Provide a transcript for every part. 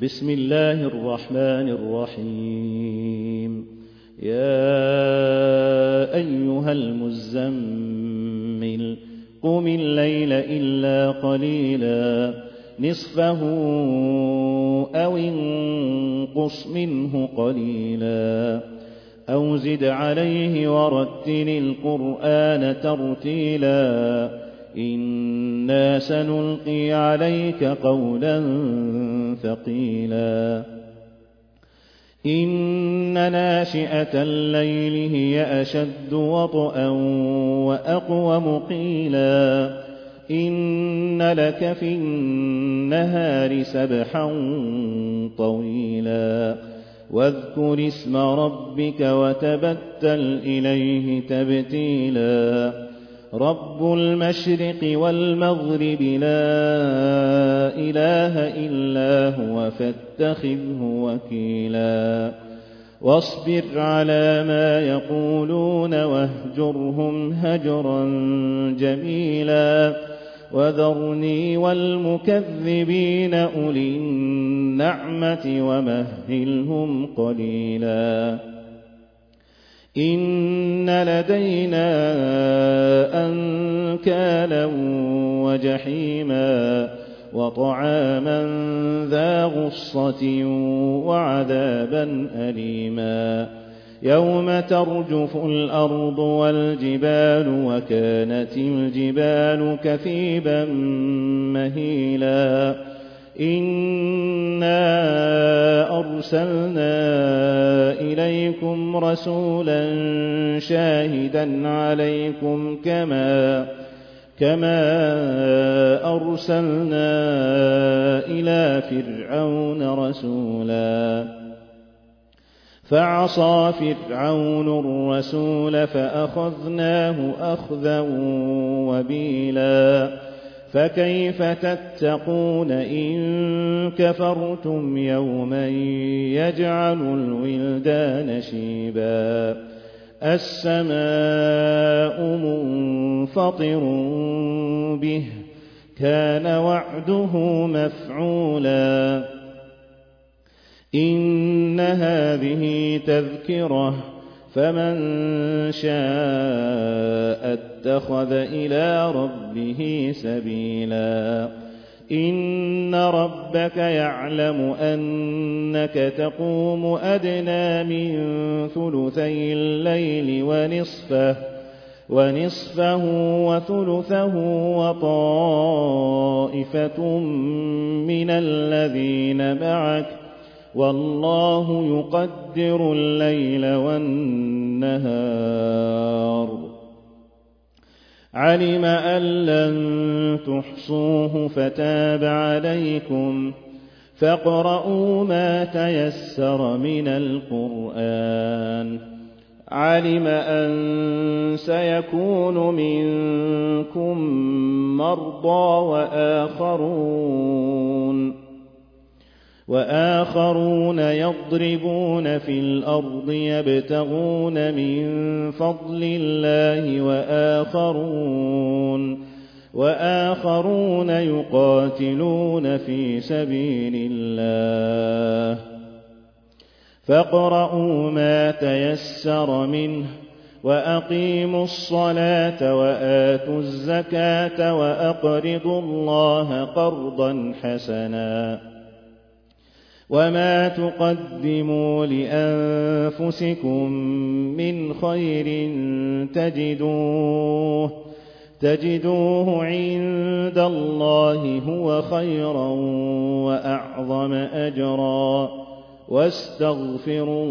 بسم الله الرحمن الرحيم. يا أيها المزمل قم الليل إلا قليلا نصفه أو انقص منه قليلا أو زد عليه ورتل القرآن ترتيلا إنا سنلقي عليك قولا ثقيلا إن ناشئة الليل هي أشد وطئا وأقوم قيلا إن لك في النهار سبحا طويلا واذكر اسم ربك وتبتل إليه تبتيلا رب المشرق والمغرب لا إله إلا هو فاتخذه وكيلا واصبر على ما يقولون واهجرهم هجرا جميلا وذرني والمكذبين أولي النعمة ومهلهم قليلا إن لدينا أنكالا وجحيما وطعاما ذا غصة وعذابا أليما يوم ترجف الأرض والجبال وكانت الجبال كثيبا مهيلا إنا أرسلنا إليكم رسولا شاهدا عليكم كما أرسلنا إلى فرعون رسولا فعصى فرعون الرسول فأخذناه أخذا وبيلا فكيف تتقون إن كفرتم يوما يجعل الولدان شيبا السماء منفطر به كان وعده مفعولا إن هذه تذكرة فمن شاء اتخذ إلى ربه سبيلا إن ربك يعلم أنك تقوم أدنى من ثلثي الليل ونصفه وثلثه وطائفة من الذين معك والله يقدر الليل والنهار علم أن لن تحصوه فتاب عليكم فاقرؤوا ما تيسر من القرآن علم أن سيكون منكم مرضى وآخرون يضربون في الأرض يبتغون من فضل الله وآخرون يقاتلون في سبيل الله فاقرؤوا ما تيسر منه وأقيموا الصلاة وآتوا الزكاة وأقرضوا الله قرضا حسنا وما تقدموا لأنفسكم من خير تجدوه عند الله هو خيرا وأعظم أجرا واستغفروا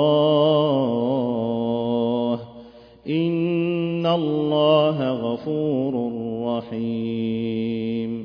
الله إن الله غفور رحيم